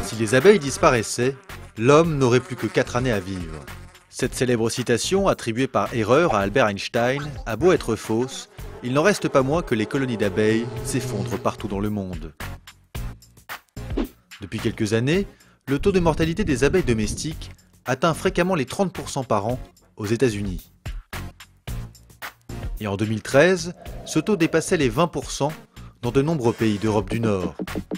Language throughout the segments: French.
Si les abeilles disparaissaient, l'homme n'aurait plus que 4 années à vivre. Cette célèbre citation, attribuée par erreur à Albert Einstein, a beau être fausse, il n'en reste pas moins que les colonies d'abeilles s'effondrent partout dans le monde. Depuis quelques années, le taux de mortalité des abeilles domestiques atteint fréquemment les 30% par an aux États-Unis. Et en 2013, ce taux dépassait les 20% dans de nombreux pays d'Europe du Nord.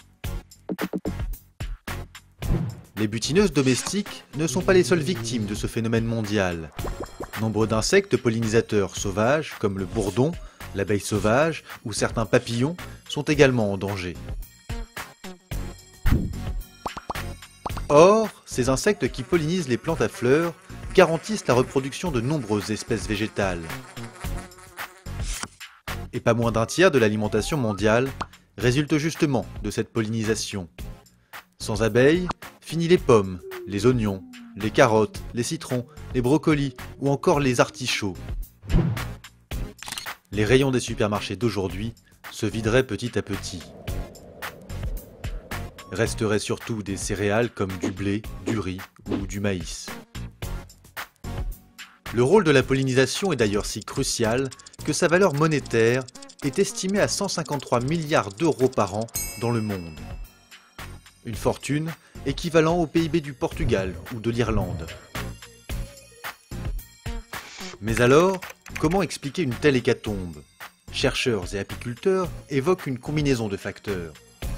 Les butineuses domestiques ne sont pas les seules victimes de ce phénomène mondial. Nombre d'insectes pollinisateurs sauvages, comme le bourdon, l'abeille sauvage ou certains papillons, sont également en danger. Or, ces insectes qui pollinisent les plantes à fleurs garantissent la reproduction de nombreuses espèces végétales. Et pas moins d'un tiers de l'alimentation mondiale résulte justement de cette pollinisation. Sans abeilles, fini les pommes, les oignons, les carottes, les citrons, les brocolis ou encore les artichauts. Les rayons des supermarchés d'aujourd'hui se videraient petit à petit. Resteraient surtout des céréales comme du blé, du riz ou du maïs. Le rôle de la pollinisation est d'ailleurs si crucial que sa valeur monétaire est estimée à 153 milliards d'euros par an dans le monde. Une fortune équivalent au PIB du Portugal ou de l'Irlande. Mais alors, comment expliquer une telle hécatombe? Chercheurs et apiculteurs évoquent une combinaison de facteurs.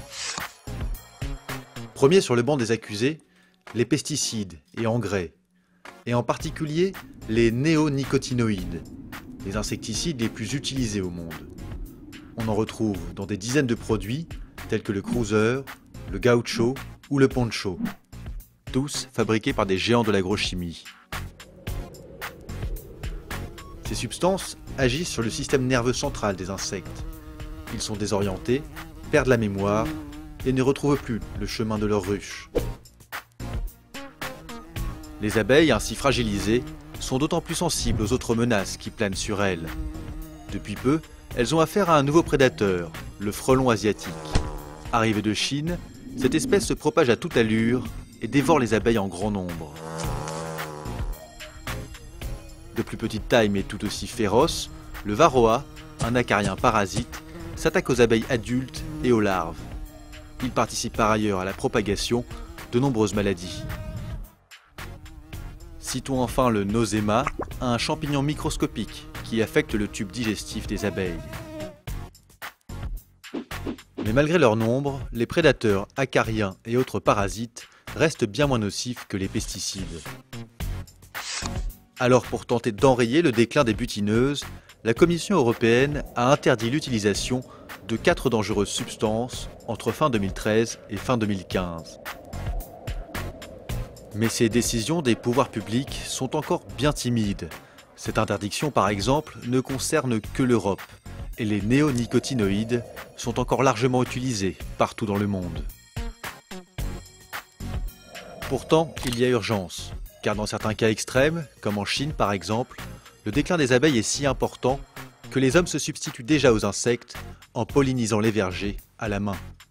Premier sur le banc des accusés, les pesticides et engrais, et en particulier les néonicotinoïdes, les insecticides les plus utilisés au monde. On en retrouve dans des dizaines de produits tels que le Cruiser, le Gaucho ou le Poncho, tous fabriqués par des géants de l'agrochimie. Ces substances agissent sur le système nerveux central des insectes. Ils sont désorientés, perdent la mémoire et ne retrouvent plus le chemin de leur ruche. Les abeilles, ainsi fragilisées, sont d'autant plus sensibles aux autres menaces qui planent sur elles. Depuis peu, elles ont affaire à un nouveau prédateur, le frelon asiatique. Arrivé de Chine, cette espèce se propage à toute allure et dévore les abeilles en grand nombre. De plus petite taille mais tout aussi féroce, le varroa, un acarien parasite, s'attaque aux abeilles adultes et aux larves. Il participe par ailleurs à la propagation de nombreuses maladies. Citons enfin le nosema, un champignon microscopique qui affecte le tube digestif des abeilles. Mais malgré leur nombre, les prédateurs acariens et autres parasites restent bien moins nocifs que les pesticides. Alors pour tenter d'enrayer le déclin des butineuses, la Commission européenne a interdit l'utilisation de 4 dangereuses substances entre fin 2013 et fin 2015. Mais ces décisions des pouvoirs publics sont encore bien timides. Cette interdiction, par exemple, ne concerne que l'Europe, et les néonicotinoïdes sont encore largement utilisés partout dans le monde. Pourtant, il y a urgence, car dans certains cas extrêmes, comme en Chine par exemple, le déclin des abeilles est si important que les hommes se substituent déjà aux insectes en pollinisant les vergers à la main.